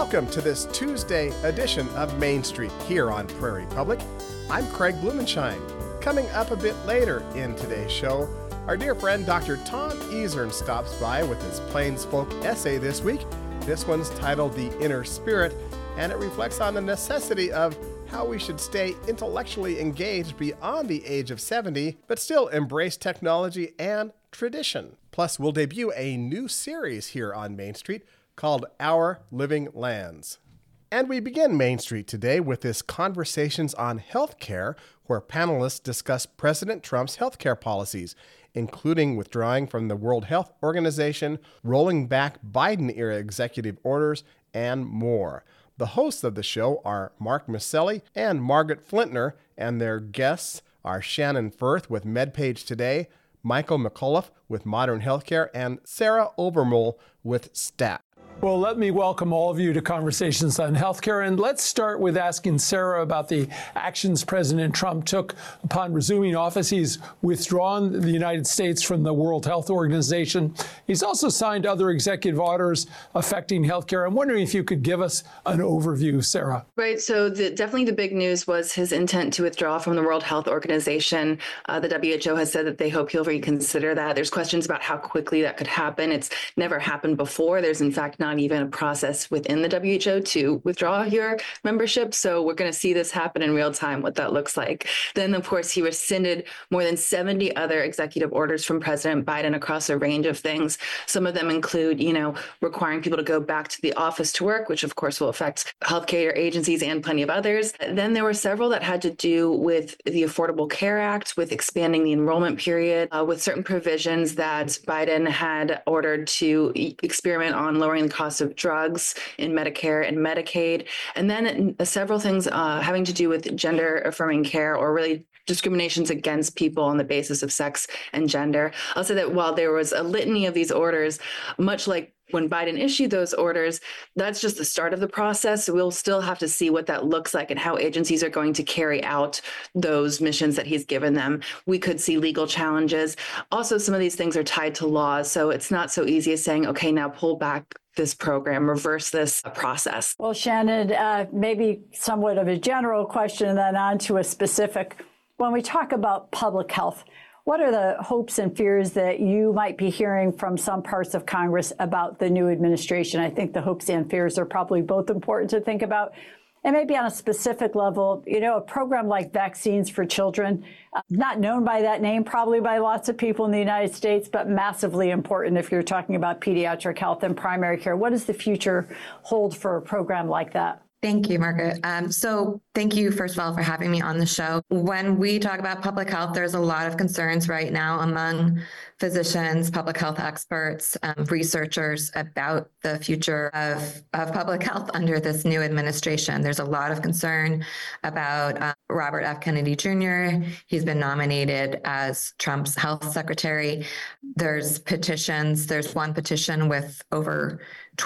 Welcome to this Tuesday edition of Main Street here on Prairie Public. I'm Craig Blumenshine. Coming up a bit later in today's show, our dear friend Dr. Tom Ezern stops by with his Plains Folk essay this week. This one's titled The Inner Spirit, and it reflects on the necessity of how we should stay intellectually engaged beyond the age of 70, but still embrace technology and tradition. Plus, we'll debut a new series here on Main Street called Our Living Lands. And we begin Main Street today with this Conversations on Healthcare, where panelists discuss President Trump's healthcare policies, including withdrawing from the World Health Organization, rolling back Biden-era executive orders, and more. The hosts of the show are Mark Maselli and Margaret Flintner, and their guests are Shannon Firth with MedPage Today, Michael McAuliffe with Modern Healthcare, and Sarah Obermühl with STAT. Well, let me welcome all of you to Conversations on Healthcare. And let's start with asking Sarah about the actions President Trump took upon resuming office. He's withdrawn the United States from the World Health Organization. He's also signed other executive orders affecting healthcare. I'm wondering if you could give us an overview, Sarah. Right. So definitely the big news was his intent to withdraw from the World Health Organization. The WHO has said that they hope he'll reconsider that. There's questions about how quickly that could happen. It's never happened before. There's, in fact, not even a process within the WHO to withdraw your membership. So we're going to see this happen in real time, what that looks like. Then, of course, he rescinded more than 70 other executive orders from President Biden across a range of things. Some of them include, requiring people to go back to the office to work, which of course will affect healthcare agencies and plenty of others. Then there were several that had to do with the Affordable Care Act, with expanding the enrollment period, with certain provisions that Biden had ordered to experiment on lowering the cost of drugs in Medicare and Medicaid, and then several things having to do with gender affirming care, or really discriminations against people on the basis of sex and gender. I'll say that while there was a litany of these orders, much like when Biden issued those orders, that's just the start of the process. We'll still have to see what that looks like and how agencies are going to carry out those missions that he's given them. We could see legal challenges. Also, some of these things are tied to laws, so it's not so easy as saying, okay, now pull back this program, reverse this process. Well, Shannon, maybe somewhat of a general question and then on to a specific. When we talk about public health, what are the hopes and fears that you might be hearing from some parts of Congress about the new administration? I think the hopes and fears are probably both important to think about. And maybe on a specific level, a program like Vaccines for Children, not known by that name, probably by lots of people in the United States, but massively important if you're talking about pediatric health and primary care. What does the future hold for a program like that? Thank you, Margaret. So thank you, first of all, for having me on the show. When we talk about public health, there's a lot of concerns right now among physicians, public health experts, researchers about the future of public health under this new administration. There's a lot of concern about Robert F. Kennedy Jr. He's been nominated as Trump's health secretary. There's petitions. There's one petition with over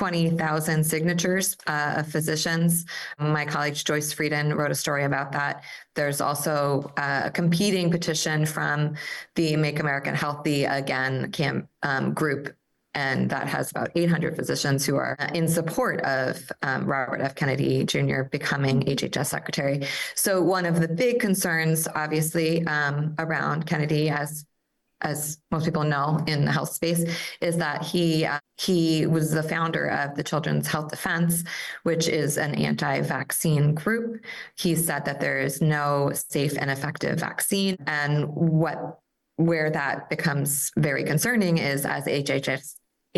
20,000 signatures of physicians. My colleague Joyce Frieden wrote a story about that. There's also a competing petition from the Make America Healthy Again group, and that has about 800 physicians who are in support of Robert F. Kennedy Jr. becoming HHS secretary. So one of the big concerns, obviously, around Kennedy, as most people know in the health space, is that he was the founder of the Children's Health Defense, which is an anti-vaccine group. He said that there is no safe and effective vaccine. And where that becomes very concerning is, as HHS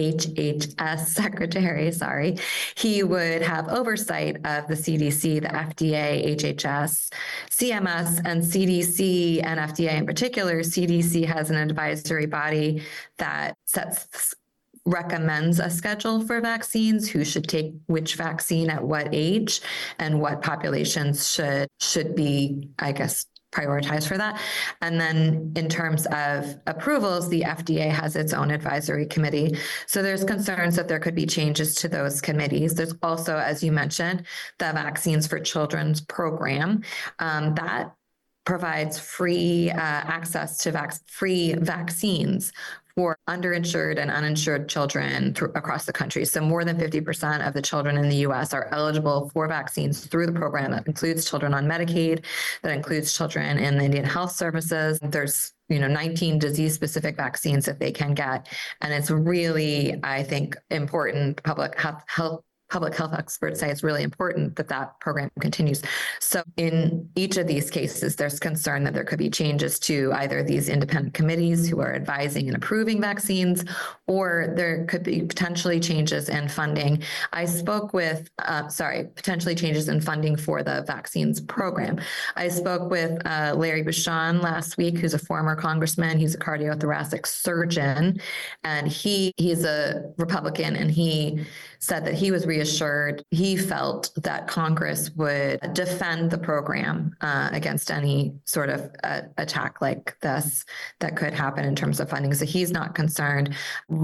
secretary, he would have oversight of the CDC, the FDA, HHS, CMS, and CDC and FDA in particular. CDC has an advisory body that recommends a schedule for vaccines, who should take which vaccine at what age, and what populations should be, prioritized for that. And then in terms of approvals, the FDA has its own advisory committee. So there's concerns that there could be changes to those committees. There's also, as you mentioned, the Vaccines for Children's program that provides free access to free vaccines for underinsured and uninsured children across the country. So more than 50% of the children in the U.S. are eligible for vaccines through the program. That includes children on Medicaid, that includes children in the Indian Health Services. There's 19 disease-specific vaccines that they can get. And it's really, I think, important. Public health experts say it's really important that that program continues. So in each of these cases, there's concern that there could be changes to either these independent committees who are advising and approving vaccines, or there could be potentially changes in funding. I spoke with, potentially changes in funding for the vaccines program. I spoke with Larry Bucshon last week, who's a former congressman. He's a cardiothoracic surgeon, and he's a Republican, and he said that he was reassured. He felt that Congress would defend the program against any sort of attack like this that could happen in terms of funding. So he's not concerned.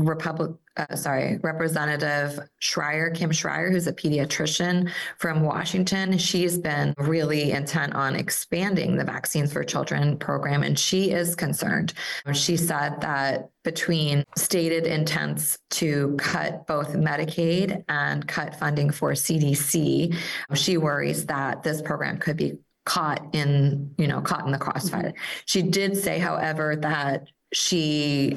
Representative Schreier, Kim Schreier, who's a pediatrician from Washington, she's been really intent on expanding the Vaccines for Children program, and she is concerned. She said that between stated intents to cut both Medicaid and cut funding for CDC, she worries that this program could be caught in the crossfire. She did say, however, that she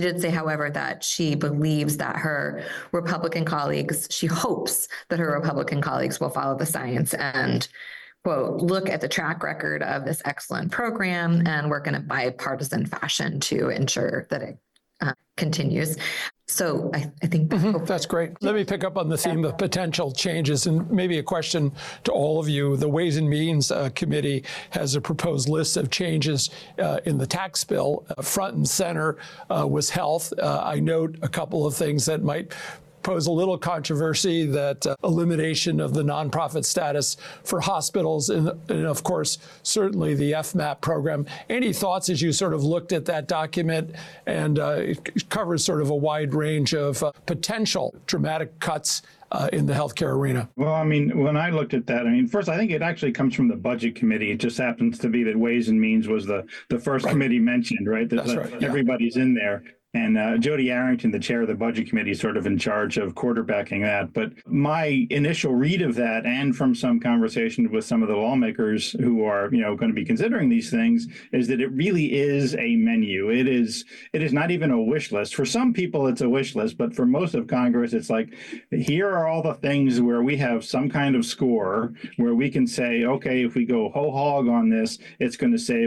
believes that her Republican colleagues, she hopes that her Republican colleagues will follow the science and, quote, look at the track record of this excellent program and work in a bipartisan fashion to ensure that it continues. So I think that's great. Let me pick up on the theme of potential changes, and maybe a question to all of you. The Ways and Means Committee has a proposed list of changes in the tax bill. Front and center was health. I note a couple of things that might pose a little controversy, that elimination of the nonprofit status for hospitals and of course, certainly the FMAP program. Any thoughts as you sort of looked at that document? And it covers sort of a wide range of potential dramatic cuts in the healthcare arena. Well, I mean, when I looked at that, first, I think it actually comes from the Budget Committee. It just happens to be that Ways and Means was the first committee mentioned, right? That's right. Yeah. Everybody's in there. And Jody Arrington, the chair of the Budget Committee, is sort of in charge of quarterbacking that. But my initial read of that, and from some conversation with some of the lawmakers who are, going to be considering these things, is that it really is a menu. It is not even a wish list. For some people, it's a wish list, but for most of Congress, it's like, here are all the things where we have some kind of score where we can say, okay, if we go whole hog on this, it's going to save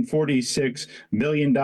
$146 million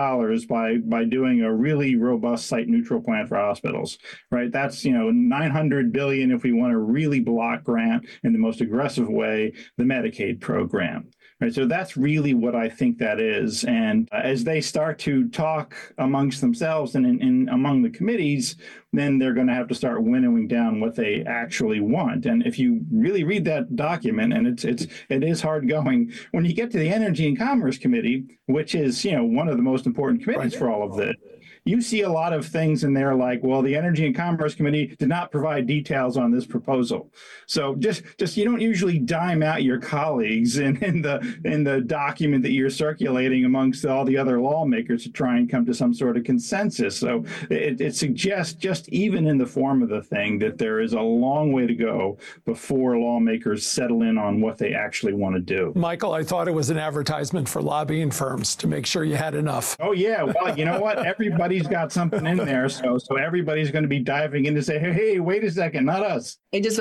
by doing a really robust site-neutral plan for hospitals, right? That's, $900 billion if we want to really block grant in the most aggressive way the Medicaid program. Right, so that's really what I think that is. And as they start to talk amongst themselves and among the committees, then they're going to have to start winnowing down what they actually want. And if you really read that document, and it is hard going, when you get to the Energy and Commerce Committee, which is, one of the most important committees for all of this, you see a lot of things in there like, well, the Energy and Commerce Committee did not provide details on this proposal. So just you don't usually dime out your colleagues in the document that you're circulating amongst all the other lawmakers to try and come to some sort of consensus. So it suggests, just even in the form of the thing, that there is a long way to go before lawmakers settle in on what they actually want to do. Michael, I thought it was an advertisement for lobbying firms to make sure you had enough. Oh, yeah. Well, you know what? Everybody's got something in there. So everybody's going to be diving in to say, hey, wait a second, not us.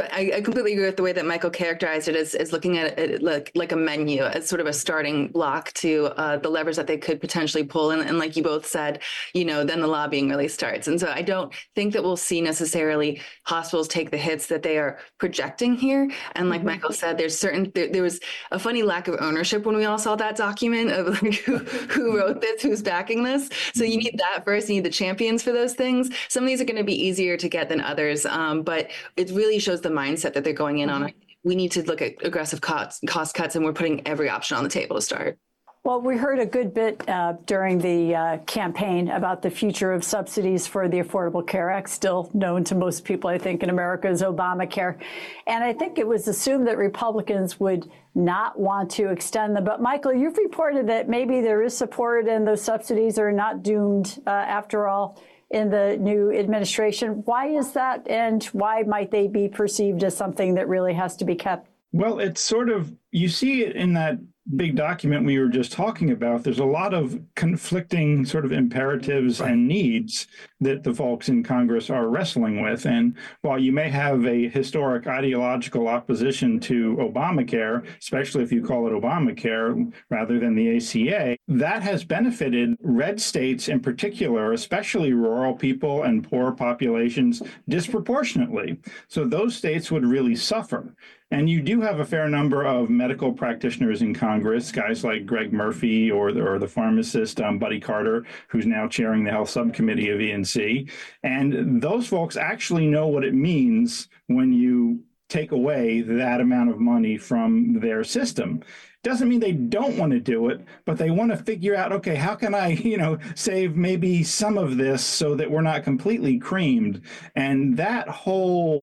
I completely agree with the way that Michael characterized it as looking at it like a menu, as sort of a starting block to the levers that they could potentially pull. And like you both said, then the lobbying really starts. And so I don't think that we'll see necessarily hospitals take the hits that they are projecting here. And like Michael said, there was a funny lack of ownership when we all saw that document of like who wrote this, who's backing this. So you need that first, you need the champions for those things. Some of these are going to be easier to get than others, but it really shows the mindset that they're going in on. We need to look at aggressive cost cuts, and we're putting every option on the table to start. Well, we heard a good bit during the campaign about the future of subsidies for the Affordable Care Act, still known to most people, I think, in America as Obamacare. And I think it was assumed that Republicans would not want to extend them. But, Michael, you've reported that maybe there is support and those subsidies are not doomed after all in the new administration. Why is that, and why might they be perceived as something that really has to be kept? Well, it's sort of, you see it in that big document we were just talking about. There's a lot of conflicting sort of imperatives and needs that the folks in Congress are wrestling with. And while you may have a historic ideological opposition to Obamacare, especially if you call it Obamacare rather than the ACA, that has benefited red states in particular, especially rural people and poor populations, disproportionately. So those states would really suffer. And you do have a fair number of medical practitioners in Congress, guys like Greg Murphy or the pharmacist Buddy Carter, who's now chairing the Health Subcommittee of ENC. And those folks actually know what it means when you take away that amount of money from their system. Doesn't mean they don't want to do it, but they want to figure out, okay, how can I, save maybe some of this so that we're not completely creamed? And that whole,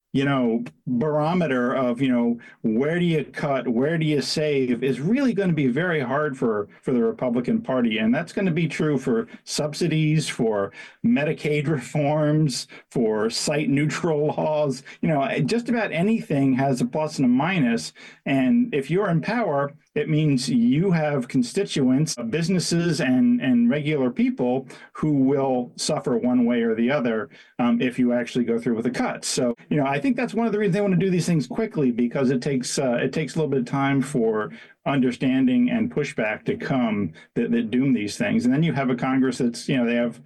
barometer of, where do you cut, where do you save is really going to be very hard for the Republican Party. And that's going to be true for subsidies, for Medicaid reforms, for site neutral laws. Just about anything has a plus and a minus. And if you're in power, it means you have constituents, businesses, and regular people who will suffer one way or the other if you actually go through with the cuts. So, I think that's one of the reasons they want to do these things quickly, because it takes a little bit of time for understanding and pushback to come that doom these things. And then you have a Congress that's, they have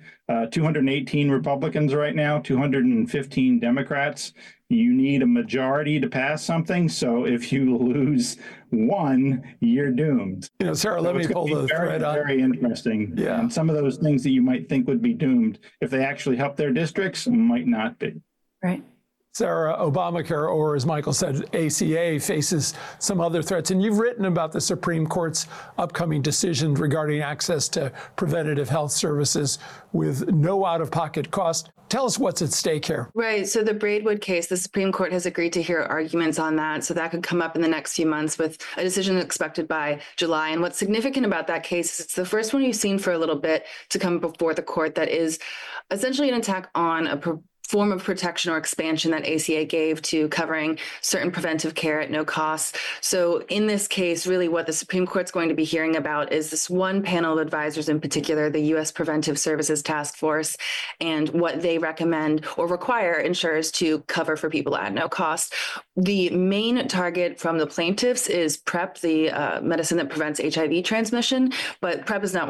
218 Republicans right now, 215 Democrats. You need a majority to pass something. So if you lose one, you're doomed. Sarah, let me pull the thread on. Very interesting. Yeah. And some of those things that you might think would be doomed, if they actually help their districts, might not be. Right. Sarah, Obamacare, or as Michael said, ACA, faces some other threats. And you've written about the Supreme Court's upcoming decision regarding access to preventative health services with no out-of-pocket cost. Tell us what's at stake here. Right. So the Braidwood case, the Supreme Court has agreed to hear arguments on that. So that could come up in the next few months with a decision expected by July. And what's significant about that case is it's the first one you've seen for a little bit to come before the court that is essentially an attack on a form of protection or expansion that ACA gave to covering certain preventive care at no cost. So in this case, really what the Supreme Court's going to be hearing about is this one panel of advisors in particular, the U.S. Preventive Services Task Force, and what they recommend or require insurers to cover for people at no cost. The main target from the plaintiffs is PrEP, the medicine that prevents HIV transmission, but PrEP is not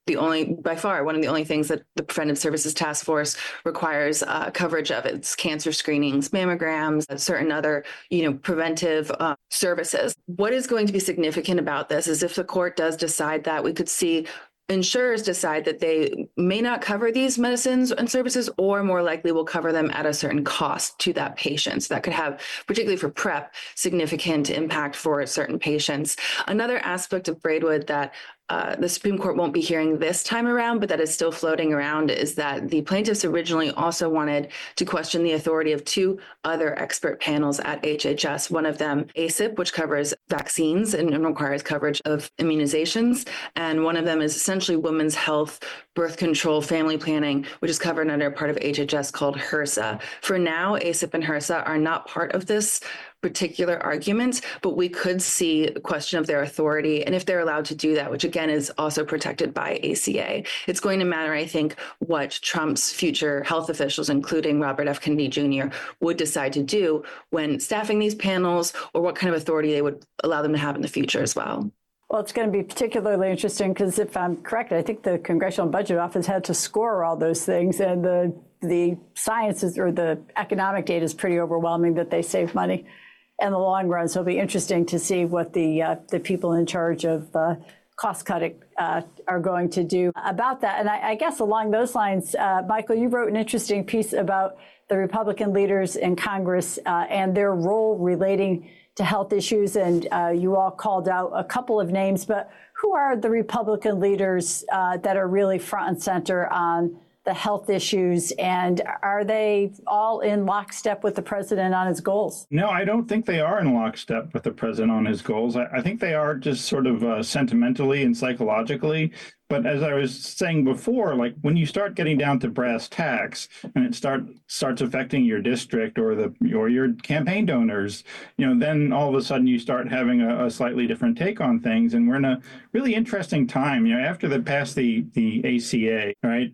by far one of the only things that the Preventive Services Task Force requires coverage of. It's cancer screenings, mammograms, certain other, preventive services. What is going to be significant about this is if the court does decide that, we could see insurers decide that they may not cover these medicines and services, or more likely will cover them at a certain cost to that patient. So that could have, particularly for PrEP, significant impact for certain patients. Another aspect of Braidwood that the Supreme Court won't be hearing this time around, but that is still floating around, is that the plaintiffs originally also wanted to question the authority of two other expert panels at HHS. One of them, ACIP, which covers vaccines and requires coverage of immunizations. And one of them is essentially women's health, birth control, family planning, which is covered under a part of HHS called HRSA. For now, ACIP and HRSA are not part of this particular argument, but we could see a question of their authority and if they're allowed to do that, which again is also protected by ACA. It's going to matter, I think, what Trump's future health officials, including Robert F. Kennedy Jr., would decide to do when staffing these panels, or what kind of authority they would allow them to have in the future as well. Well, it's going to be particularly interesting because if I'm correct, I think the Congressional Budget Office had to score all those things, and the sciences or the economic data is pretty overwhelming that they save money in the long run. So it'll be interesting to see what the people in charge of cost cutting are going to do about that. And I guess along those lines, Michael, you wrote an interesting piece about the Republican leaders in Congress and their role relating to health issues. And you all called out a couple of names, but who are the Republican leaders that are really front and center on the health issues, and are they all in lockstep with the president on his goals? No, I don't think they are in lockstep with the president on his goals. I think they are just sort of sentimentally and psychologically. But as I was saying before, like when you start getting down to brass tacks and it starts affecting your district or your campaign donors, then all of a sudden you start having a slightly different take on things. And we're in a really interesting time. After they passed the ACA, right,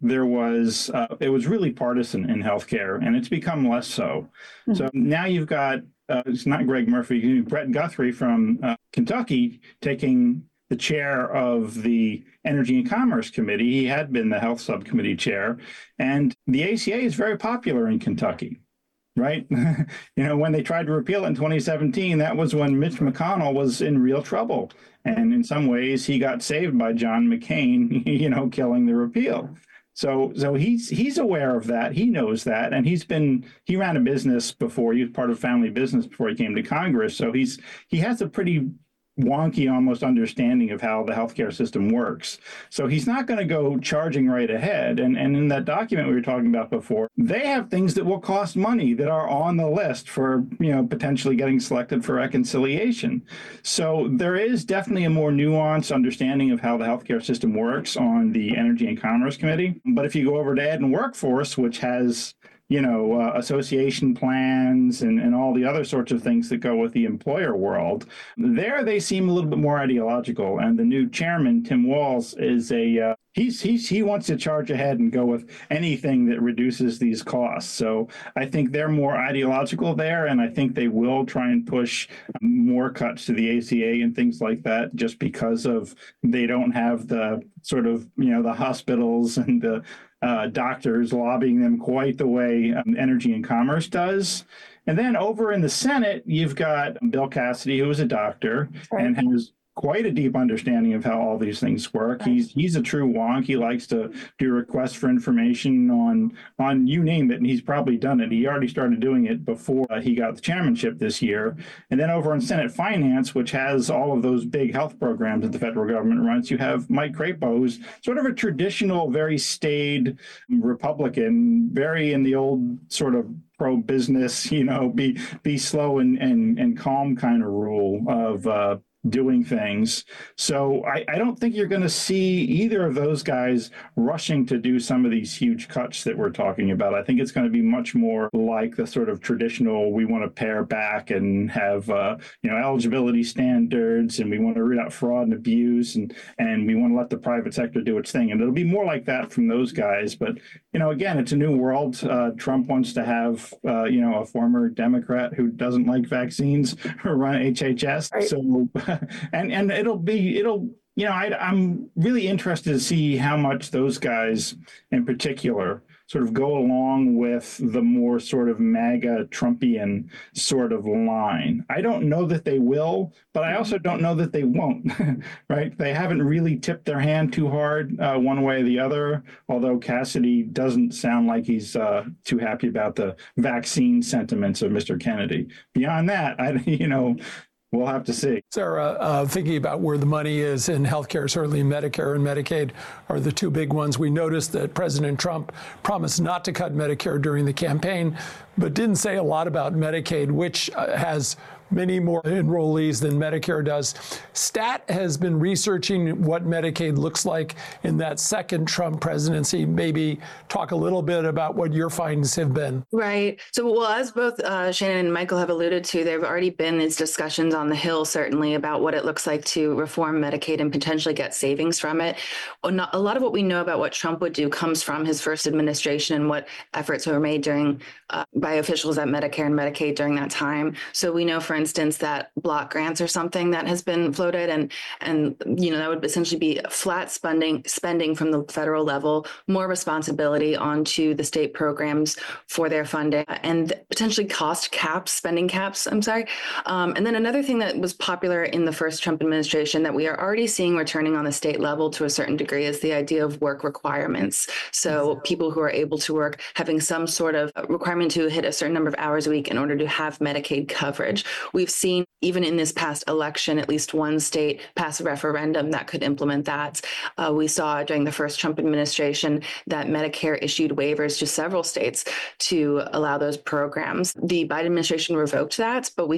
it was really partisan in healthcare, and it's become less so. Mm-hmm. So now you've got it's not Greg Murphy, Brett Guthrie from Kentucky taking the chair of the Energy and Commerce Committee. He had been the Health Subcommittee chair, and the ACA is very popular in Kentucky, right? When they tried to repeal it in 2017, that was when Mitch McConnell was in real trouble. And in some ways, he got saved by John McCain, killing the repeal. So he's aware of that. He knows that. And he ran a business before. He was part of family business before he came to Congress. So he has a pretty wonky almost understanding of how the healthcare system works. So he's not going to go charging right ahead. And in that document we were talking about before, they have things that will cost money that are on the list for, potentially getting selected for reconciliation. So there is definitely a more nuanced understanding of how the healthcare system works on the Energy and Commerce Committee. But if you go over to Ed and Workforce, which has association plans and all the other sorts of things that go with the employer world, there they seem a little bit more ideological. And the new chairman, Tim Walz, is he wants to charge ahead and go with anything that reduces these costs. So I think they're more ideological there, and I think they will try and push more cuts to the ACA and things like that, just because they don't have the sort of the hospitals and the doctors lobbying them quite the way Energy and Commerce does. And then over in the Senate, you've got Bill Cassidy, who is a doctor and has quite a deep understanding of how all these things work. He's a true wonk. He likes to do requests for information on you name it, and he's probably done it. He already started doing it before he got the chairmanship this year. And then over in Senate Finance, which has all of those big health programs that the federal government runs, you have Mike Crapo, who's sort of a traditional, very staid Republican, very in the old sort of pro-business, be slow and calm kind of rule of doing things. So I don't think you're going to see either of those guys rushing to do some of these huge cuts that we're talking about. I think it's going to be much more like the sort of traditional, we want to pare back and have eligibility standards, and we want to root out fraud and abuse, and we want to let the private sector do its thing. And it'll be more like that from those guys. But again, it's a new world. Trump wants to have a former Democrat who doesn't like vaccines run HHS. Right. So and I'm really interested to see how much those guys in particular sort of go along with the more sort of MAGA Trumpian sort of line. I don't know that they will, but I also don't know that they won't, right? They haven't really tipped their hand too hard one way or the other, although Cassidy doesn't sound like he's too happy about the vaccine sentiments of Mr. Kennedy. Beyond that, we'll have to see. Sarah, thinking about where the money is in healthcare, certainly Medicare and Medicaid are the two big ones. We noticed that President Trump promised not to cut Medicare during the campaign, but didn't say a lot about Medicaid, which has many more enrollees than Medicare does. STAT has been researching what Medicaid looks like in that second Trump presidency. Maybe talk a little bit about what your findings have been. Right. So, well, as both Shannon and Michael have alluded to, there have already been these discussions on the Hill, certainly, about what it looks like to reform Medicaid and potentially get savings from it. A lot of what we know about what Trump would do comes from his first administration and what efforts were made by officials at Medicare and Medicaid during that time. So we know, for instance, that block grants are something that has been floated, and that would essentially be flat spending from the federal level, more responsibility onto the state programs for their funding, and potentially spending caps. And then another thing that was popular in the first Trump administration that we are already seeing returning on the state level to a certain degree is the idea of work requirements. So people who are able to work having some sort of requirement to hit a certain number of hours a week in order to have Medicaid coverage, we've seen even in this past election, at least one state pass a referendum that could implement that. We saw during the first Trump administration that Medicare issued waivers to several states to allow those programs. The Biden administration revoked that, but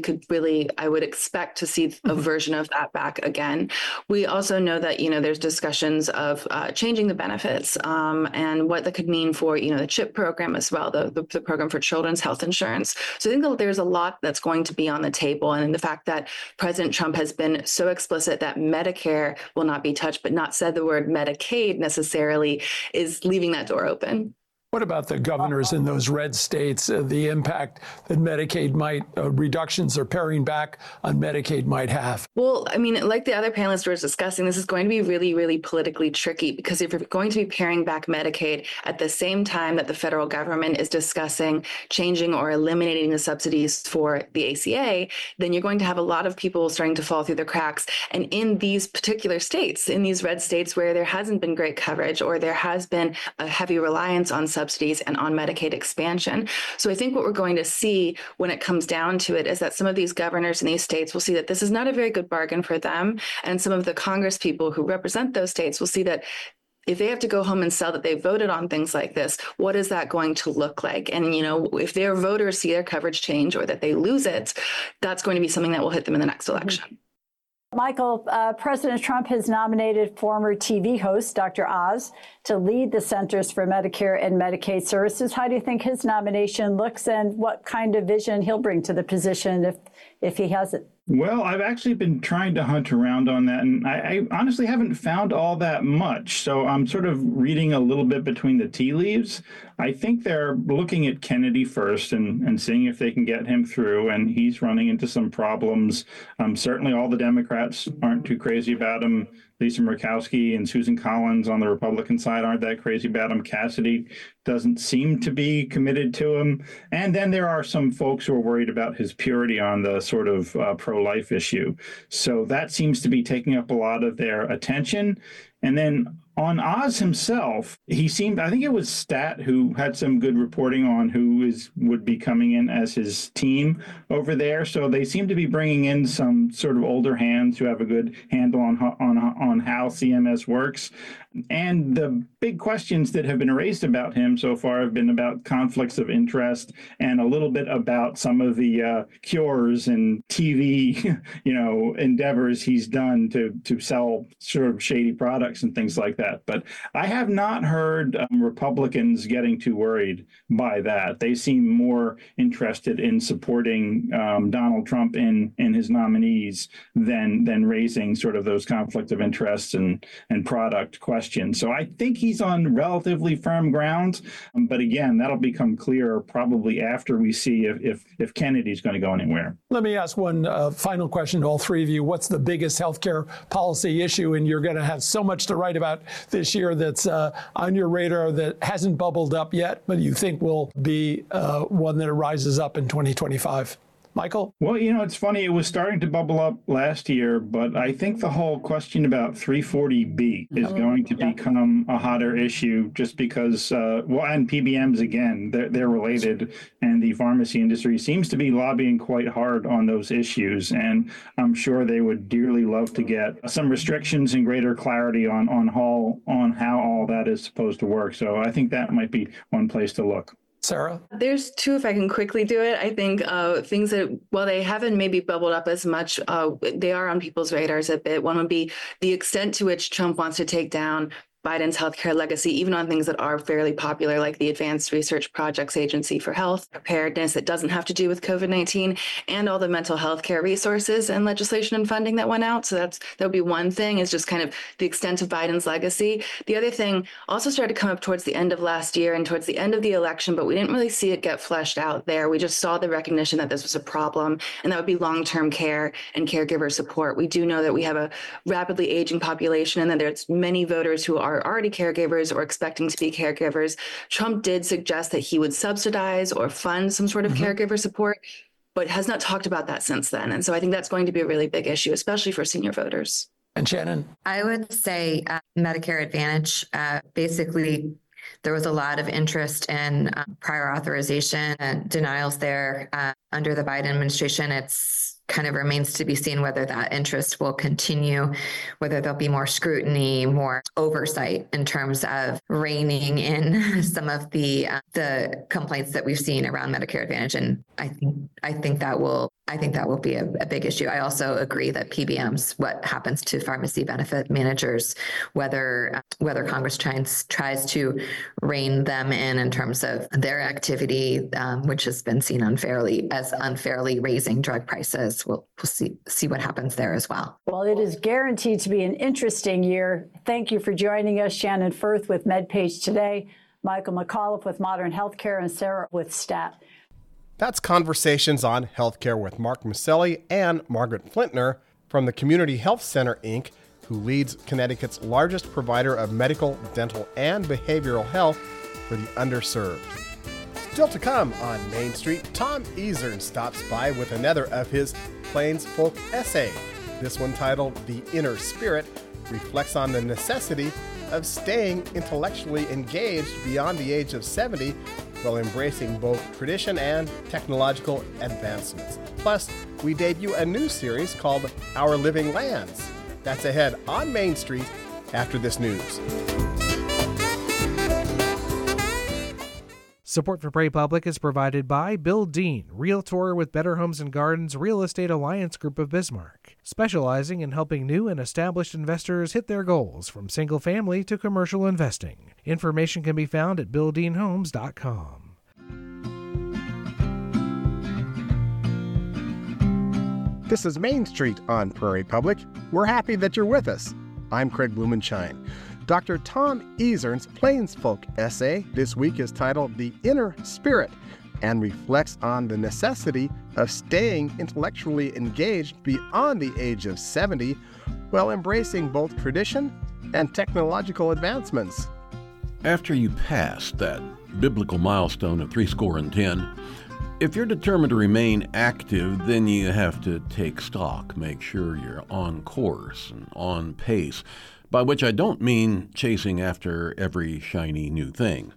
I would expect to see a version of that back again. We also know that, there's discussions of changing the benefits and what that could mean for, the CHIP program as well, the program for children's health insurance. So I think that there's a lot that's going to be on the table. And the fact that President Trump has been so explicit that Medicare will not be touched, but not said the word Medicaid necessarily, is leaving that door open. What about the governors in those red states, the impact that Medicaid reductions or paring back on Medicaid might have? Well, like the other panelists were discussing, this is going to be really, really politically tricky, because if you're going to be paring back Medicaid at the same time that the federal government is discussing changing or eliminating the subsidies for the ACA, then you're going to have a lot of people starting to fall through the cracks. And in these particular states, in these red states where there hasn't been great coverage or there has been a heavy reliance on subsidies and on Medicaid expansion. So I think what we're going to see when it comes down to it is that some of these governors in these states will see that this is not a very good bargain for them. And some of the Congress people who represent those states will see that if they have to go home and sell that they voted on things like this, what is that going to look like? And, if their voters see their coverage change or that they lose it, that's going to be something that will hit them in the next election. Michael, President Trump has nominated former TV host Dr. Oz to lead the Centers for Medicare and Medicaid Services. How do you think his nomination looks, and what kind of vision he'll bring to the position if he has it? Well, I've actually been trying to hunt around on that, and I honestly haven't found all that much. So I'm sort of reading a little bit between the tea leaves. I think they're looking at Kennedy first and seeing if they can get him through, and he's running into some problems. Certainly all the Democrats aren't too crazy about him. Lisa Murkowski and Susan Collins on the Republican side aren't that crazy about him. Cassidy doesn't seem to be committed to him. And then there are some folks who are worried about his purity on the sort of pro-life issue. So that seems to be taking up a lot of their attention. And then on Oz himself, I think it was Stat who had some good reporting on who would be coming in as his team over there. So they seem to be bringing in some sort of older hands who have a good handle on how CMS works. And the big questions that have been raised about him so far have been about conflicts of interest and a little bit about some of the cures and TV, endeavors he's done to sell sort of shady products and things like that. But I have not heard Republicans getting too worried by that. They seem more interested in supporting Donald Trump in his nominees than raising sort of those conflict of interest and product questions. So I think he's on relatively firm ground. But again, that'll become clearer probably after we see if Kennedy's going to go anywhere. Let me ask one final question to all three of you. What's the biggest healthcare policy issue? And you're going to have so much to write about this year that's on your radar that hasn't bubbled up yet, but you think will be one that rises up in 2025. Michael? Well, it's funny. It was starting to bubble up last year, but I think the whole question about 340B is going to become a hotter issue just because, and PBMs, again, they're related, and the pharmacy industry seems to be lobbying quite hard on those issues. And I'm sure they would dearly love to get some restrictions and greater clarity on how all that is supposed to work. So I think that might be one place to look. Sarah? There's two, if I can quickly do it. I think things that, while they haven't maybe bubbled up as much, they are on people's radars a bit. One would be the extent to which Trump wants to take down Biden's healthcare legacy, even on things that are fairly popular, like the Advanced Research Projects Agency for Health Preparedness that doesn't have to do with COVID-19, and all the mental health care resources and legislation and funding that went out. So that would be one thing, is just kind of the extent of Biden's legacy. The other thing also started to come up towards the end of last year and towards the end of the election, but we didn't really see it get fleshed out there. We just saw the recognition that this was a problem, and that would be long-term care and caregiver support. We do know that we have a rapidly aging population and that there's many voters who are already caregivers or expecting to be caregivers. Trump did suggest that he would subsidize or fund some sort of caregiver support, but has not talked about that since then. And so I think that's going to be a really big issue, especially for senior voters. And Shannon? I would say Medicare Advantage. Basically, there was a lot of interest in prior authorization and denials there under the Biden administration. It's kind of remains to be seen whether that interest will continue, whether there'll be more scrutiny, more oversight in terms of reining in some of the complaints that we've seen around Medicare Advantage. And I think that will be a big issue. I also agree that PBMs, what happens to pharmacy benefit managers, whether Congress tries to rein them in terms of their activity, which has been seen unfairly raising drug prices. We'll see what happens there as well. Well, it is guaranteed to be an interesting year. Thank you for joining us, Shannon Firth with MedPage Today, Michael McAuliffe with Modern Healthcare, and Sarah with STAT. That's Conversations on Healthcare with Mark Masselli and Margaret Flintner from the Community Health Center, Inc., who leads Connecticut's largest provider of medical, dental, and behavioral health for the underserved. Still to come on Main Street, Tom Isern stops by with another of his Plains Folk essay. This one, titled The Inner Spirit, reflects on the necessity of staying intellectually engaged beyond the age of 70 while embracing both tradition and technological advancements. Plus, we debut a new series called Our Living Lands. That's ahead on Main Street after this news. Support for Prairie Public is provided by Bill Dean, Realtor with Better Homes and Gardens Real Estate Alliance Group of Bismarck, specializing in helping new and established investors hit their goals from single family to commercial investing. Information can be found at BillDeanHomes.com. This is Main Street on Prairie Public. We're happy that you're with us. I'm Craig Blumenshine. Dr. Tom Isern's Plains Folk essay this week is titled The Inner Spirit and reflects on the necessity of staying intellectually engaged beyond the age of 70 while embracing both tradition and technological advancements. After you pass that biblical milestone of 70, if you're determined to remain active, then you have to take stock, make sure you're on course and on pace, by which I don't mean chasing after every shiny new thing.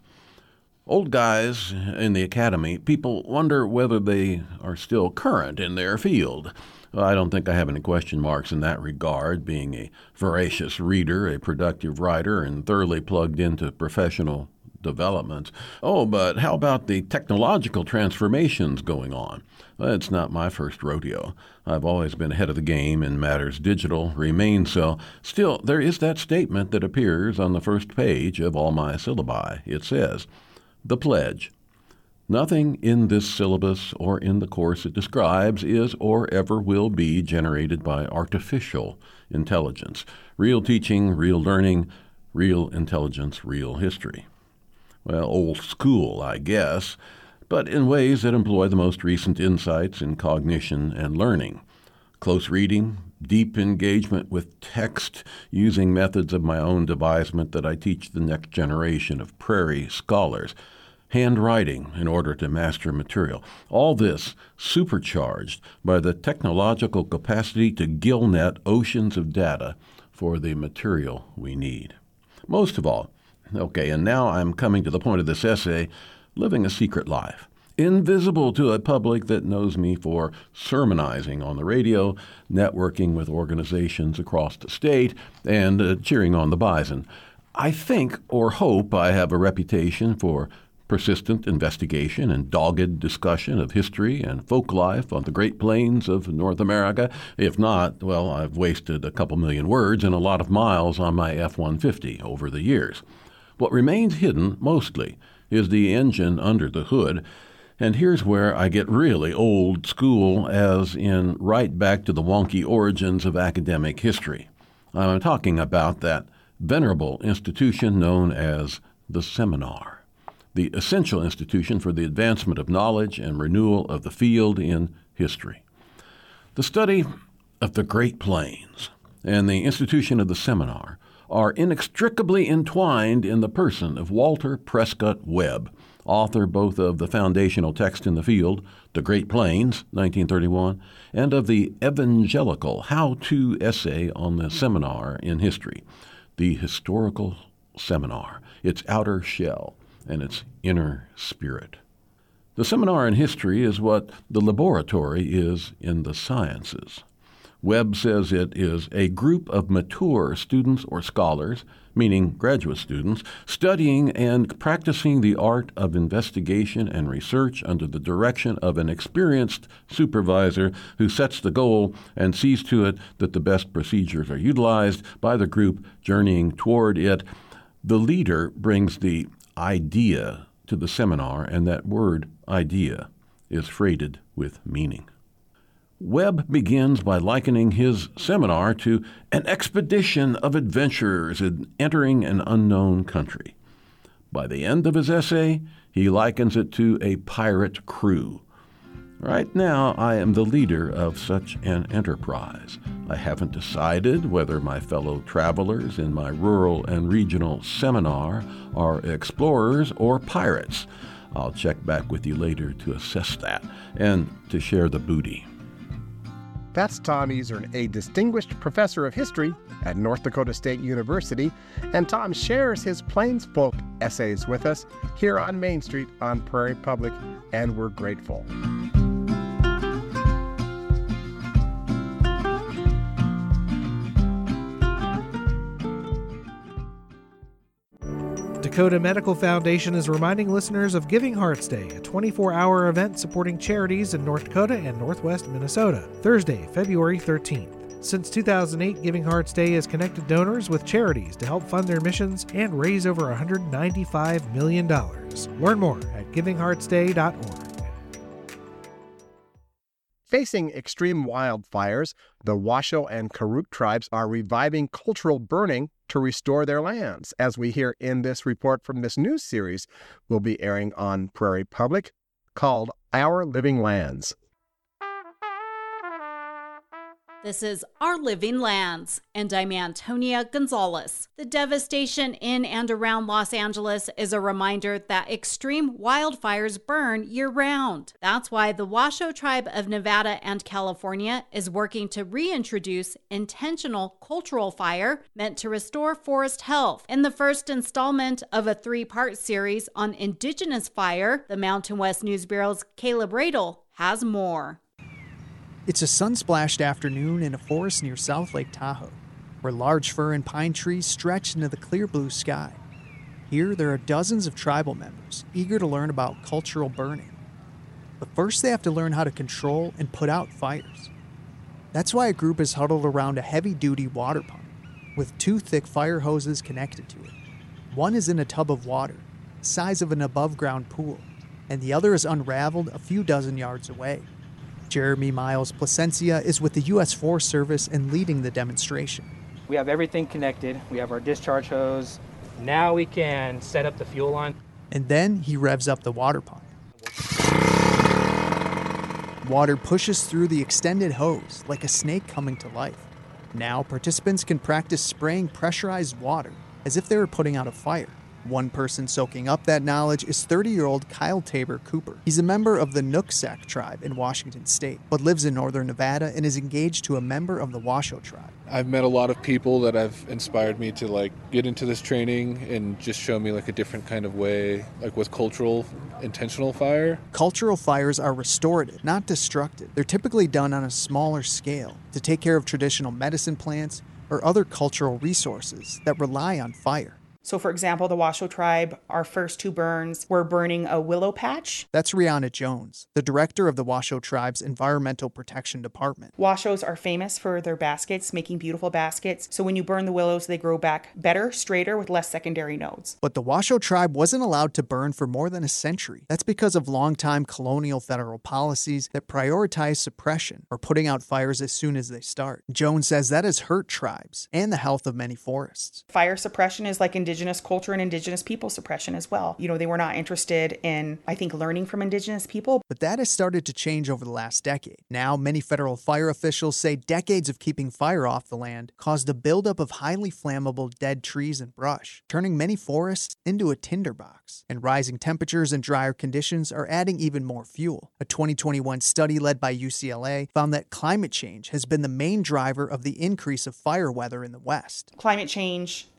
Old guys in the academy, people wonder whether they are still current in their field. Well, I don't think I have any question marks in that regard, being a voracious reader, a productive writer, and thoroughly plugged into professional development. Oh, but how about the technological transformations going on? Well, it's not my first rodeo. I've always been ahead of the game in matters digital, remain so. Still, there is that statement that appears on the first page of all my syllabi. It says, "The pledge. Nothing in this syllabus or in the course it describes is or ever will be generated by artificial intelligence. Real teaching, real learning, real intelligence, real history." Well, old school, I guess, but in ways that employ the most recent insights in cognition and learning. Close reading, deep engagement with text, using methods of my own devisement that I teach the next generation of prairie scholars. Handwriting in order to master material. All this supercharged by the technological capacity to gillnet oceans of data for the material we need. Most of all, okay, and now I'm coming to the point of this essay, living a secret life. Invisible to a public that knows me for sermonizing on the radio, networking with organizations across the state, and cheering on the bison. I think or hope I have a reputation for persistent investigation and dogged discussion of history and folk life on the Great Plains of North America. If not, well, I've wasted a couple million words and a lot of miles on my F-150 over the years. What remains hidden, mostly, is the engine under the hood, and here's where I get really old school, as in right back to the wonky origins of academic history. I'm talking about that venerable institution known as the seminar, the essential institution for the advancement of knowledge and renewal of the field in history. The study of the Great Plains and the institution of the seminar are inextricably entwined in the person of Walter Prescott Webb, author both of the foundational text in the field, The Great Plains, 1931, and of the evangelical how-to essay on the seminar in history, The Historical Seminar, Its Outer Shell and Its Inner Spirit. The seminar in history is what the laboratory is in the sciences. Webb says it is a group of mature students or scholars, meaning graduate students, studying and practicing the art of investigation and research under the direction of an experienced supervisor who sets the goal and sees to it that the best procedures are utilized by the group journeying toward it. The leader brings the idea to the seminar, and that word, idea, is freighted with meaning. Webb begins by likening his seminar to an expedition of adventurers in entering an unknown country. By the end of his essay, he likens it to a pirate crew. Right now, I am the leader of such an enterprise. I haven't decided whether my fellow travelers in my rural and regional seminar are explorers or pirates. I'll check back with you later to assess that and to share the booty. That's Tom Isern, a distinguished professor of history at North Dakota State University, and Tom shares his Plains Folk essays with us here on Main Street on Prairie Public, and we're grateful. Dakota Medical Foundation is reminding listeners of Giving Hearts Day, a 24-hour event supporting charities in North Dakota and Northwest Minnesota, Thursday, February 13th. Since 2008, Giving Hearts Day has connected donors with charities to help fund their missions and raise over $195 million. Learn more at givingheartsday.org. Facing extreme wildfires, the Washoe and Karuk tribes are reviving cultural burning to restore their lands, as we hear in this report from this news series we'll be airing on Prairie Public called Our Living Lands. This is Our Living Lands, and I'm Antonia Gonzalez. The devastation in and around Los Angeles is a reminder that extreme wildfires burn year-round. That's why the Washoe Tribe of Nevada and California is working to reintroduce intentional cultural fire meant to restore forest health. In the first installment of a 3-part series on indigenous fire, the Mountain West News Bureau's Caleb Radel has more. It's a sun-splashed afternoon in a forest near South Lake Tahoe, where large fir and pine trees stretch into the clear blue sky. Here, there are dozens of tribal members eager to learn about cultural burning. But first, they have to learn how to control and put out fires. That's why a group is huddled around a heavy-duty water pump, with 2 thick fire hoses connected to it. One is in a tub of water, the size of an above-ground pool, and the other is unraveled a few dozen yards away. Jeremy Miles Placencia is with the U.S. Forest Service and leading the demonstration. We have everything connected. We have our discharge hose. Now we can set up the fuel line. And then he revs up the water pump. Water pushes through the extended hose like a snake coming to life. Now participants can practice spraying pressurized water as if they were putting out a fire. One person soaking up that knowledge is 30-year-old Kyle Tabor Cooper. He's a member of the Nooksack tribe in Washington State, but lives in northern Nevada and is engaged to a member of the Washoe tribe. I've met a lot of people that have inspired me to get into this training and just show me a different kind of way, with cultural intentional fire. Cultural fires are restorative, not destructive. They're typically done on a smaller scale to take care of traditional medicine plants or other cultural resources that rely on fire. So, for example, the Washoe tribe, our first 2 burns were burning a willow patch. That's Rihanna Jones, the director of the Washoe tribe's Environmental Protection Department. Washoes are famous for their baskets, making beautiful baskets. So when you burn the willows, they grow back better, straighter, with less secondary nodes. But the Washoe tribe wasn't allowed to burn for more than a century. That's because of longtime colonial federal policies that prioritize suppression or putting out fires as soon as they start. Jones says that has hurt tribes and the health of many forests. Fire suppression is like indigenous culture and indigenous people suppression as well. They were not interested in, learning from indigenous people. But that has started to change over the last decade. Now, many federal fire officials say decades of keeping fire off the land caused a buildup of highly flammable dead trees and brush, turning many forests into a tinderbox. And rising temperatures and drier conditions are adding even more fuel. A 2021 study led by UCLA found that climate change has been the main driver of the increase of fire weather in the West. Climate change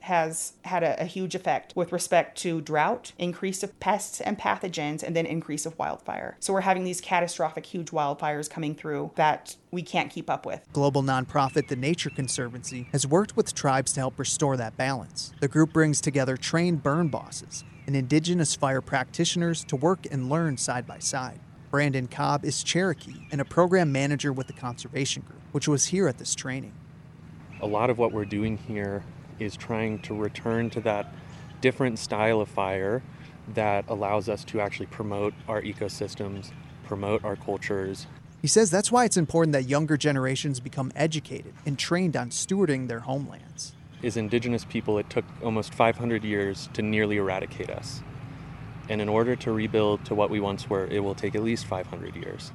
has had a huge effect with respect to drought, increase of pests and pathogens, and then increase of wildfire. So we're having these catastrophic, huge wildfires coming through that we can't keep up with. Global nonprofit The Nature Conservancy has worked with tribes to help restore that balance. The group brings together trained burn bosses and indigenous fire practitioners to work and learn side by side. Brandon Cobb is Cherokee and a program manager with the conservation group, which was here at this training. A lot of what we're doing here is trying to return to that different style of fire that allows us to actually promote our ecosystems, promote our cultures. He says that's why it's important that younger generations become educated and trained on stewarding their homelands. As indigenous people, it took almost 500 years to nearly eradicate us. And in order to rebuild to what we once were, it will take at least 500 years.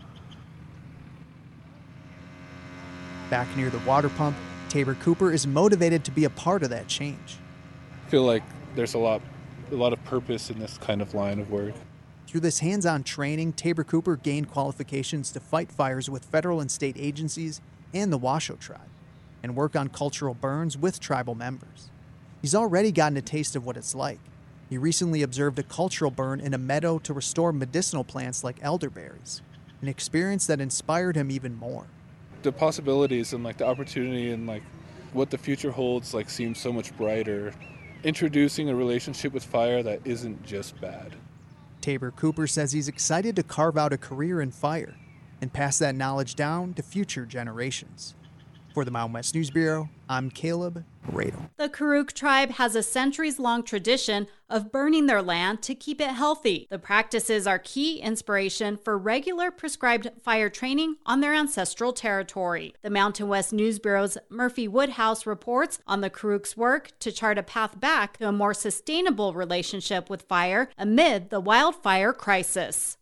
Back near the water pump, Tabor Cooper is motivated to be a part of that change. I feel like there's a lot of purpose in this kind of line of work. Through this hands-on training, Tabor Cooper gained qualifications to fight fires with federal and state agencies and the Washoe tribe, and work on cultural burns with tribal members. He's already gotten a taste of what it's like. He recently observed a cultural burn in a meadow to restore medicinal plants like elderberries, an experience that inspired him even more. The possibilities and the opportunity and what the future holds seems so much brighter. Introducing a relationship with fire that isn't just bad. Tabor Cooper says he's excited to carve out a career in fire and pass that knowledge down to future generations. For the Mountain West News Bureau, I'm Caleb Radel. The Karuk tribe has a centuries-long tradition of burning their land to keep it healthy. The practices are key inspiration for regular prescribed fire training on their ancestral territory. The Mountain West News Bureau's Murphy Woodhouse reports on the Karuk's work to chart a path back to a more sustainable relationship with fire amid the wildfire crisis.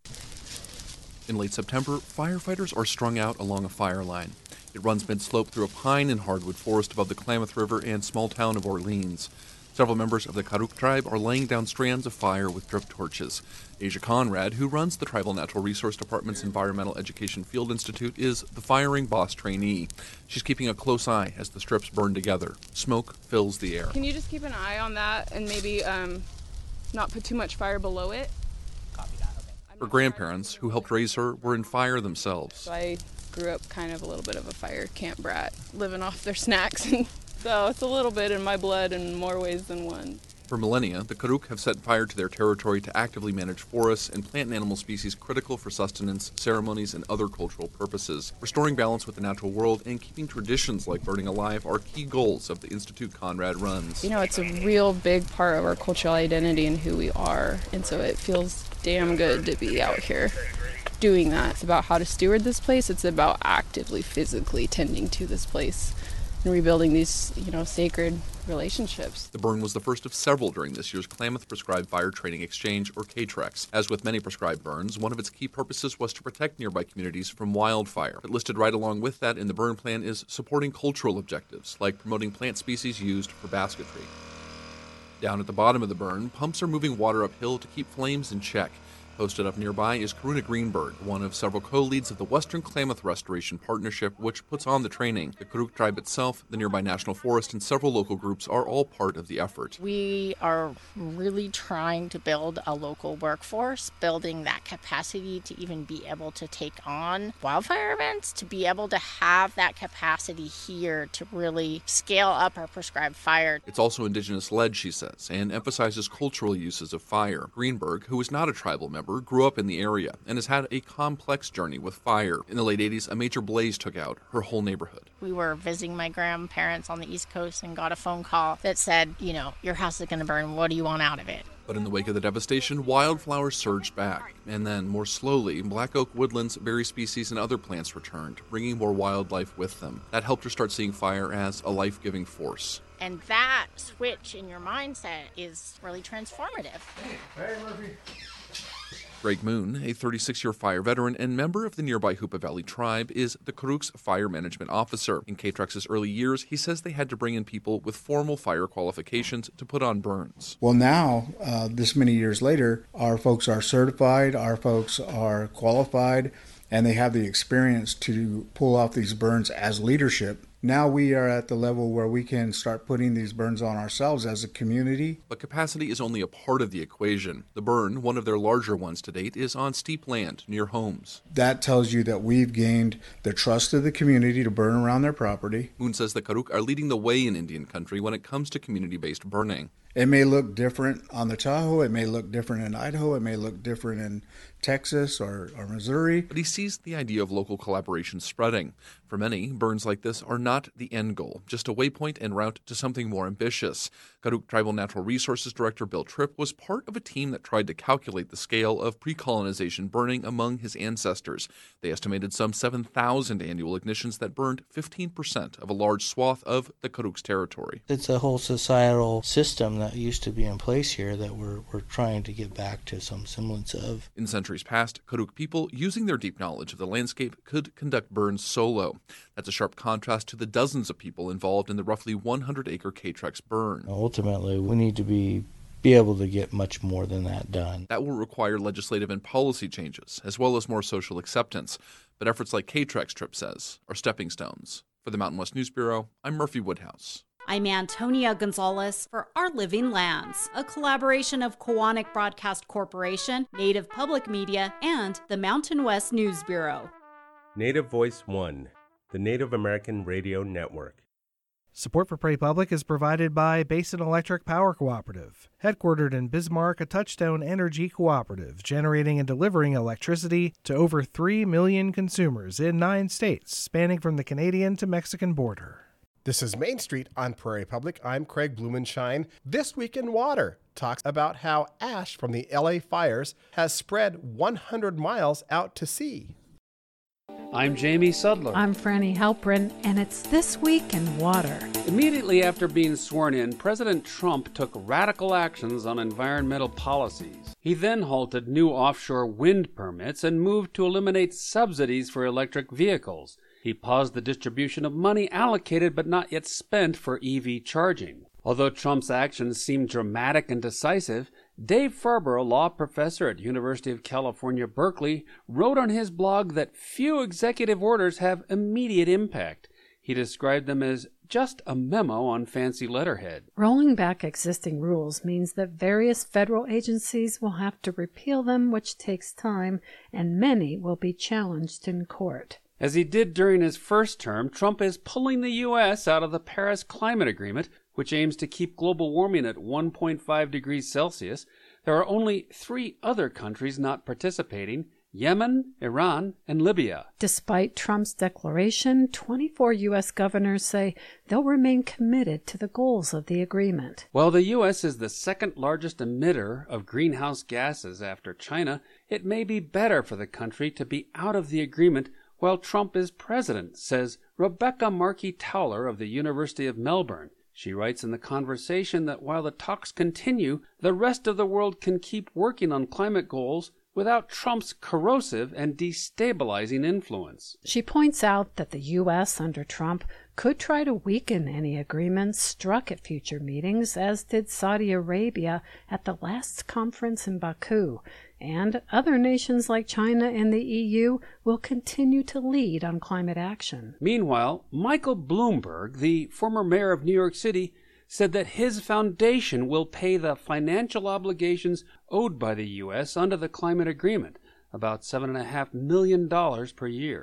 In late September, firefighters are strung out along a fire line. It runs mid-slope through a pine and hardwood forest above the Klamath River and small town of Orleans. Several members of the Karuk tribe are laying down strands of fire with drip torches. Asia Conrad, who runs the Tribal Natural Resource Department's Environmental Education Field Institute, is the firing boss trainee. She's keeping a close eye as the strips burn together. Smoke fills the air. Can you just keep an eye on that and maybe not put too much fire below it? Her grandparents, who helped raise her, were in fire themselves. So I grew up kind of a little bit of a fire camp brat, living off their snacks. So it's a little bit in my blood in more ways than one. For millennia, the Karuk have set fire to their territory to actively manage forests and plant and animal species critical for sustenance, ceremonies, and other cultural purposes. Restoring balance with the natural world and keeping traditions like burning alive are key goals of the Institute Conrad runs. You know, it's a real big part of our cultural identity and who we are, and so it feels damn good to be out here doing that. It's about how to steward this place. It's about actively, physically tending to this place and rebuilding these, sacred relationships. The burn was the first of several during this year's Klamath Prescribed Fire Training Exchange, or KTREX. As with many prescribed burns, one of its key purposes was to protect nearby communities from wildfire. But listed right along with that in the burn plan is supporting cultural objectives, like promoting plant species used for basketry. Down at the bottom of the burn, pumps are moving water uphill to keep flames in check. Posted up nearby is Karuna Greenberg, one of several co-leads of the Western Klamath Restoration Partnership, which puts on the training. The Karuk tribe itself, the nearby National Forest, and several local groups are all part of the effort. We are really trying to build a local workforce, building that capacity to even be able to take on wildfire events, to be able to have that capacity here to really scale up our prescribed fire. It's also indigenous-led, she says, and emphasizes cultural uses of fire. Greenberg, who is not a tribal member, grew up in the area and has had a complex journey with fire. In the late 80s, a major blaze took out her whole neighborhood. We were visiting my grandparents on the East Coast and got a phone call that said, your house is going to burn. What do you want out of it? But in the wake of the devastation, wildflowers surged back. And then, more slowly, black oak woodlands, berry species, and other plants returned, bringing more wildlife with them. That helped her start seeing fire as a life-giving force. And that switch in your mindset is really transformative. Hey, Murphy. Greg Moon, a 36-year fire veteran and member of the nearby Hoopa Valley tribe, is the Karuk's fire management officer. In KTREX's early years, he says they had to bring in people with formal fire qualifications to put on burns. Well, now, this many years later, our folks are certified, our folks are qualified, and they have the experience to pull off these burns as leadership Now we are at the level where we can start putting these burns on ourselves as a community. But capacity is only a part of the equation. The burn, one of their larger ones to date, is on steep land near homes. That tells you that we've gained the trust of the community to burn around their property. Moon says the Karuk are leading the way in Indian country when it comes to community-based burning. It may look different on the Tahoe, it may look different in Idaho, it may look different in Texas or Missouri. But he sees the idea of local collaboration spreading. For many, burns like this are not the end goal, just a waypoint en route to something more ambitious. Karuk Tribal Natural Resources Director Bill Tripp was part of a team that tried to calculate the scale of pre-colonization burning among his ancestors. They estimated some 7,000 annual ignitions that burned 15% of a large swath of the Karuk's territory. It's a whole societal system that used to be in place here that we're trying to get back to some semblance of. In centuries past, Karuk people, using their deep knowledge of the landscape, could conduct burns solo. That's a sharp contrast to the dozens of people involved in the roughly 100-acre K-Trex burn. Ultimately, we need to be able to get much more than that done. That will require legislative and policy changes, as well as more social acceptance. But efforts like K-Trex, Tripp says, are stepping stones. For the Mountain West News Bureau, I'm Murphy Woodhouse. I'm Antonia Gonzalez for Our Living Lands, a collaboration of Koahnic Broadcast Corporation, Native Public Media, and the Mountain West News Bureau. Native Voice One, the Native American Radio Network. Support for Prairie Public is provided by Basin Electric Power Cooperative, headquartered in Bismarck, a Touchstone Energy cooperative, generating and delivering electricity to over 3 million consumers in 9 states, spanning from the Canadian to Mexican border. This is Main Street on Prairie Public. I'm Craig Blumenshine. This Week in Water talks about how ash from the LA fires has spread 100 miles out to sea. I'm Jamie Sudler. I'm Franny Halprin, and it's This Week in Water. Immediately after being sworn in, President Trump took radical actions on environmental policies. He then halted new offshore wind permits and moved to eliminate subsidies for electric vehicles. He paused the distribution of money allocated but not yet spent for EV charging. Although Trump's actions seem dramatic and decisive, Dave Farber, a law professor at University of California, Berkeley, wrote on his blog that few executive orders have immediate impact. He described them as just a memo on fancy letterhead. Rolling back existing rules means that various federal agencies will have to repeal them, which takes time, and many will be challenged in court. As he did during his first term, Trump is pulling the U.S. out of the Paris Climate Agreement, which aims to keep global warming at 1.5 degrees Celsius. There are only 3 other countries not participating: Yemen, Iran, and Libya. Despite Trump's declaration, 24 U.S. governors say they'll remain committed to the goals of the agreement. While the U.S. is the second largest emitter of greenhouse gases after China, it may be better for the country to be out of the agreement while Trump is president, says Rebecca Markey-Towler of the University of Melbourne. She writes in The Conversation that while the talks continue, the rest of the world can keep working on climate goals without Trump's corrosive and destabilizing influence. She points out that the U.S. under Trump could try to weaken any agreements struck at future meetings, as did Saudi Arabia at the last conference in Baku. And other nations like China and the EU will continue to lead on climate action. Meanwhile, Michael Bloomberg, the former mayor of New York City, said that his foundation will pay the financial obligations owed by the U.S. under the climate agreement, about $7.5 million per year.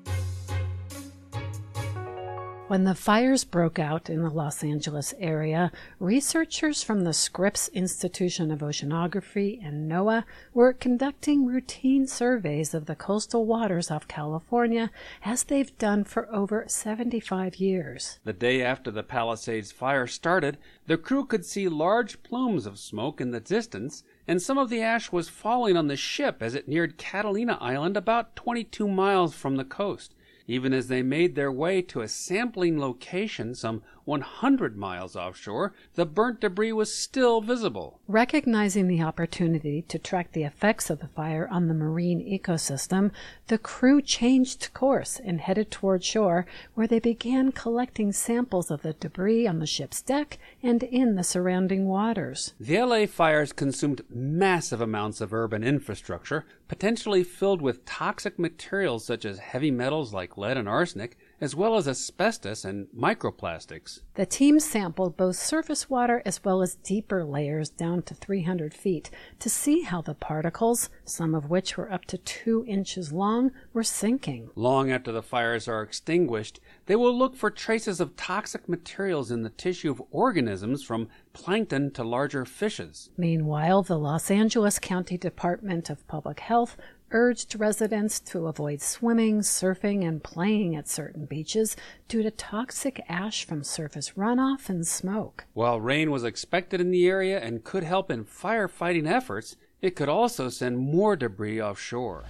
When the fires broke out in the Los Angeles area, researchers from the Scripps Institution of Oceanography and NOAA were conducting routine surveys of the coastal waters off California, as they've done for over 75 years. The day after the Palisades fire started, the crew could see large plumes of smoke in the distance, and some of the ash was falling on the ship as it neared Catalina Island, about 22 miles from the coast. Even as they made their way to a sampling location some 100 miles offshore, the burnt debris was still visible. Recognizing the opportunity to track the effects of the fire on the marine ecosystem, the crew changed course and headed toward shore, where they began collecting samples of the debris on the ship's deck and in the surrounding waters. The LA fires consumed massive amounts of urban infrastructure, potentially filled with toxic materials such as heavy metals like lead and arsenic, as well as asbestos and microplastics. The team sampled both surface water as well as deeper layers down to 300 feet to see how the particles, some of which were up to 2 inches long, were sinking. Long after the fires are extinguished, they will look for traces of toxic materials in the tissue of organisms from plankton to larger fishes. Meanwhile, the Los Angeles County Department of Public Health urged residents to avoid swimming, surfing, and playing at certain beaches due to toxic ash from surface runoff and smoke. While rain was expected in the area and could help in firefighting efforts, it could also send more debris offshore.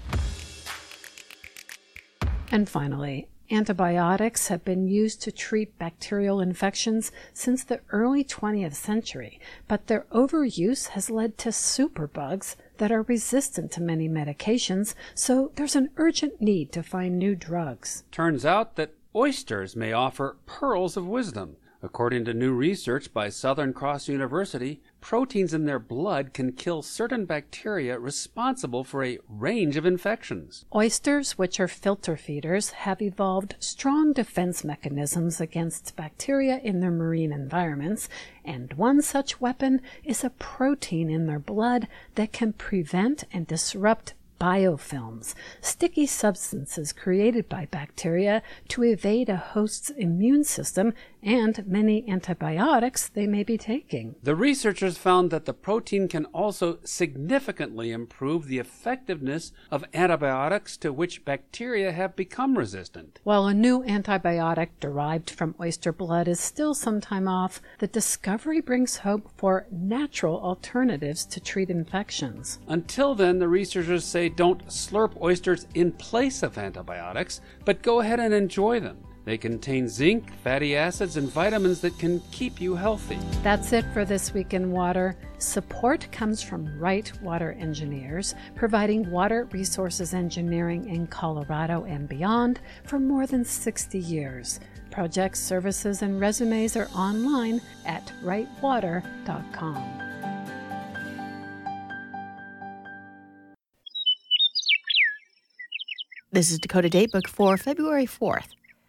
And finally, antibiotics have been used to treat bacterial infections since the early 20th century, but their overuse has led to superbugs that are resistant to many medications, so there's an urgent need to find new drugs. Turns out that oysters may offer pearls of wisdom. According to new research by Southern Cross University, proteins in their blood can kill certain bacteria responsible for a range of infections. Oysters, which are filter feeders, have evolved strong defense mechanisms against bacteria in their marine environments, and one such weapon is a protein in their blood that can prevent and disrupt biofilms, sticky substances created by bacteria to evade a host's immune system and many antibiotics they may be taking. The researchers found that the protein can also significantly improve the effectiveness of antibiotics to which bacteria have become resistant. While a new antibiotic derived from oyster blood is still some time off, the discovery brings hope for natural alternatives to treat infections. Until then, the researchers say don't slurp oysters in place of antibiotics, but go ahead and enjoy them. They contain zinc, fatty acids, and vitamins that can keep you healthy. That's it for This Week in Water. Support comes from Wright Water Engineers, providing water resources engineering in Colorado and beyond for more than 60 years. Projects, services, and resumes are online at wrightwater.com. This is Dakota Datebook for February 4th.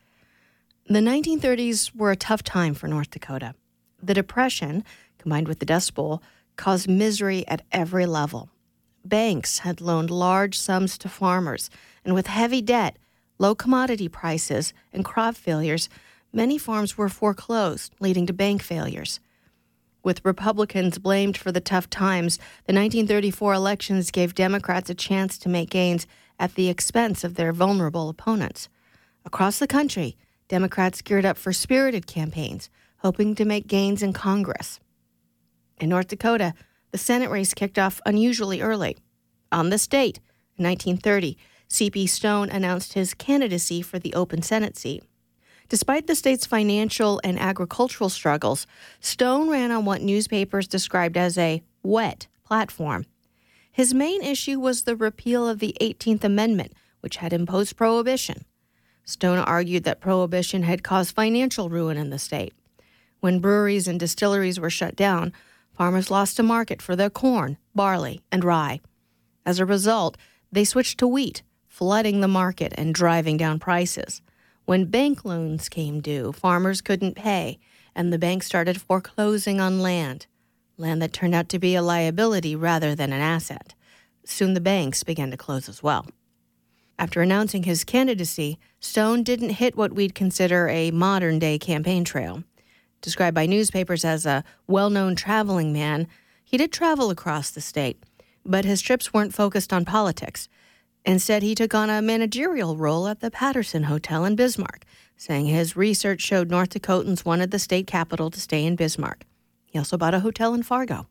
The 1930s were a tough time for North Dakota. The Depression, combined with the Dust Bowl, caused misery at every level. Banks had loaned large sums to farmers, and with heavy debt, low commodity prices, and crop failures, many farms were foreclosed, leading to bank failures. With Republicans blamed for the tough times, the 1934 elections gave Democrats a chance to make gains at the expense of their vulnerable opponents. Across the country, Democrats geared up for spirited campaigns, hoping to make gains in Congress. In North Dakota, the Senate race kicked off unusually early. On this date, in 1930, C.P. Stone announced his candidacy for the open Senate seat. Despite the state's financial and agricultural struggles, Stone ran on what newspapers described as a wet platform. His main issue was the repeal of the 18th Amendment, which had imposed prohibition. Stone argued that prohibition had caused financial ruin in the state. When breweries and distilleries were shut down, farmers lost a market for their corn, barley, and rye. As a result, they switched to wheat, flooding the market and driving down prices. When bank loans came due, farmers couldn't pay, and the banks started foreclosing on land that turned out to be a liability rather than an asset. Soon the banks began to close as well. After announcing his candidacy, Stone didn't hit what we'd consider a modern-day campaign trail. Described by newspapers as a well-known traveling man, he did travel across the state, but his trips weren't focused on politics. Instead, he took on a managerial role at the Patterson Hotel in Bismarck, saying his research showed North Dakotans wanted the state capital to stay in Bismarck. He also bought a hotel in Fargo.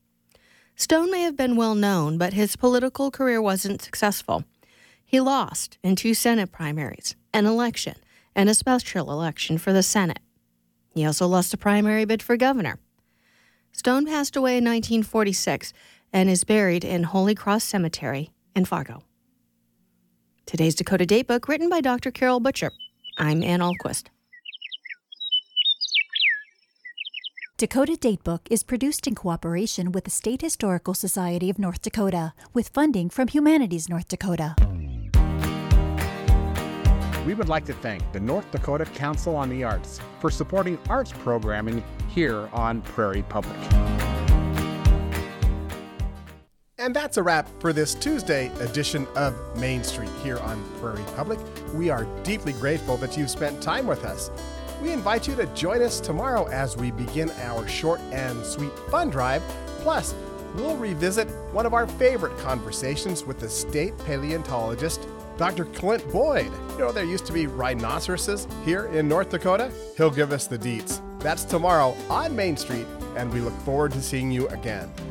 Stone may have been well known, but his political career wasn't successful. He lost in 2 Senate primaries, an election, and a special election for the Senate. He also lost a primary bid for governor. Stone passed away in 1946 and is buried in Holy Cross Cemetery in Fargo. Today's Dakota Datebook, written by Dr. Carol Butcher. I'm Ann Ahlquist. Dakota Datebook is produced in cooperation with the State Historical Society of North Dakota, with funding from Humanities North Dakota. we would like to thank the North Dakota Council on the Arts for supporting arts programming here on Prairie Public. And that's a wrap for this Tuesday edition of Main Street here on Prairie Public. We are deeply grateful that you've spent time with us. We invite you to join us tomorrow as we begin our short and sweet fun drive. Plus, we'll revisit one of our favorite conversations with the state paleontologist, Dr. Clint Boyd. You know, there used to be rhinoceroses here in North Dakota. He'll give us the deets. That's tomorrow on Main Street, and we look forward to seeing you again.